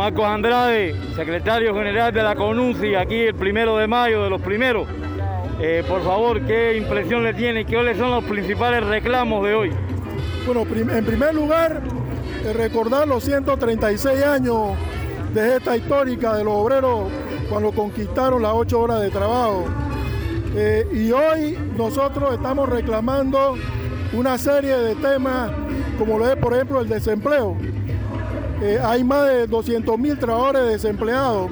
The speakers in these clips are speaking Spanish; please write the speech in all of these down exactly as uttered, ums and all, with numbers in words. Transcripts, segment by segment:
Marcos Andrade, secretario general de la CONUNCI, aquí el primero de mayo, de los primeros. Eh, por favor, ¿qué impresión le tiene? ¿Cuáles son los principales reclamos de hoy? Bueno, en primer lugar, recordar los ciento treinta y seis años de esta histórica de los obreros cuando conquistaron las ocho horas de trabajo. Eh, y hoy nosotros estamos reclamando una serie de temas, como lo es, por ejemplo, el desempleo. Eh, hay más de doscientos mil trabajadores desempleados.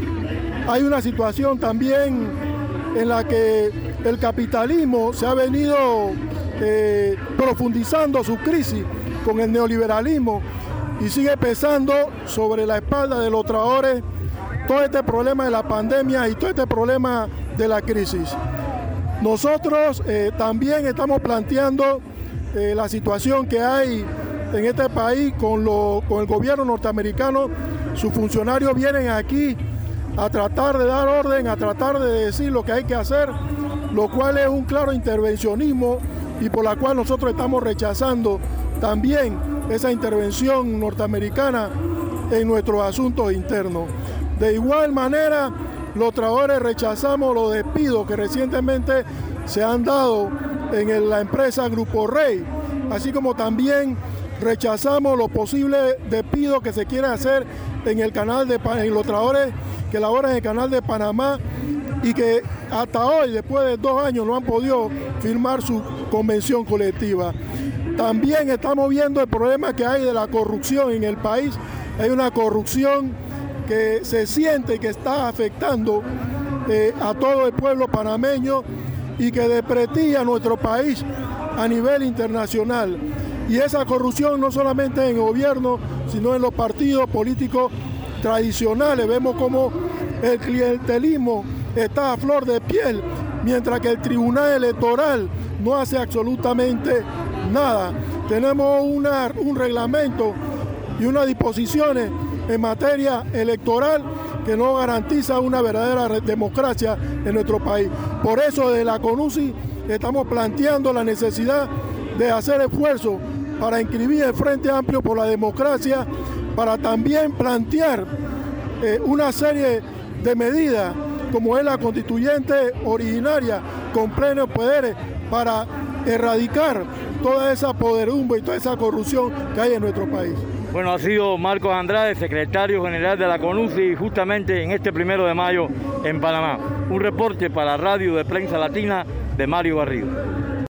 Hay una situación también en la que el capitalismo se ha venido eh, profundizando su crisis con el neoliberalismo y sigue pesando sobre la espalda de los trabajadores todo este problema de la pandemia y todo este problema de la crisis. Nosotros eh, también estamos planteando eh, la situación que hay en este país con, lo, con el gobierno norteamericano. Sus funcionarios vienen aquí a tratar de dar orden, a tratar de decir lo que hay que hacer, lo cual es un claro intervencionismo y por la cual nosotros estamos rechazando también esa intervención norteamericana en nuestros asuntos internos. De igual manera, los trabajadores rechazamos los despidos que recientemente se han dado en el, la empresa Grupo Rey, así como también rechazamos los posibles despidos que se quieren hacer en el canal de en los trabajadores que laboran en el canal de Panamá y que hasta hoy, después de dos años, no han podido firmar su convención colectiva. También estamos viendo el problema que hay de la corrupción en el país. Hay una corrupción que se siente y que está afectando eh, a todo el pueblo panameño y que desprestigia nuestro país a nivel internacional. Y esa corrupción no solamente en el gobierno, sino en los partidos políticos tradicionales. Vemos como el clientelismo está a flor de piel, mientras que el Tribunal Electoral no hace absolutamente nada. Tenemos una, un reglamento y unas disposiciones en materia electoral que no garantiza una verdadera democracia en nuestro país. Por eso desde la CONUNCI estamos planteando la necesidad de hacer esfuerzos para inscribir el Frente Amplio por la Democracia, para también plantear eh, una serie de medidas como es la constituyente originaria con plenos poderes para erradicar toda esa podredumbre y toda esa corrupción que hay en nuestro país. Bueno, ha sido Marcos Andrade, secretario general de la CONUNCI, justamente en este primero de mayo en Panamá. Un reporte para Radio de Prensa Latina de Mario Barrido.